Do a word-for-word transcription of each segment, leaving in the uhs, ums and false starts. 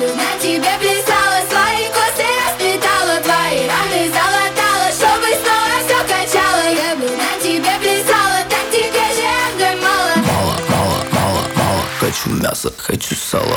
бы на тебе плясала, свои косы расплетала, твои раны залатала, чтобы снова все качала. Я бы на тебе плясала, так тебе же одной мало. Мало, мало, мало, мало. Хочу мясо, хочу сало.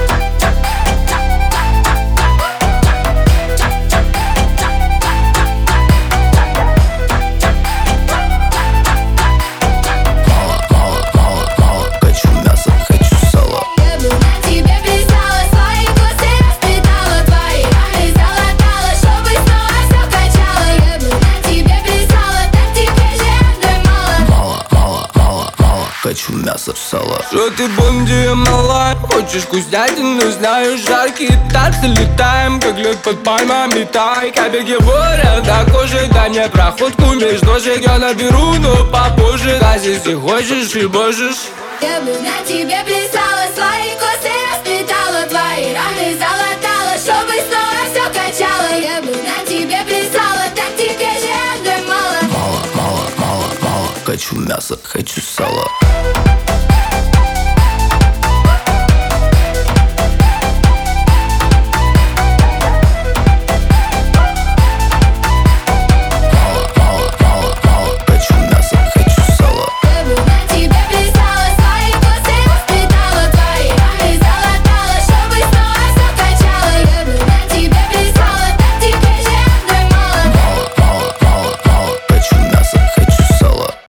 Хочу мясо, сало. Что ты бомдия малая? Хочешь вкуснятину, знаешь, жаркие танцы. Летаем, как лед под пальмами, тай. Капельки воря на коже, дай мне проходку между ножек. Я наберу, но попозже. А если хочешь и можешь. Я бы на тебе плясала, свои косы расплетала, твои раны залатала, чтобы снова все качала. Я бы на тебе плясала, так тебе же одной мало. Мало, мало, мало, мало. Хочу мясо, хочу сало.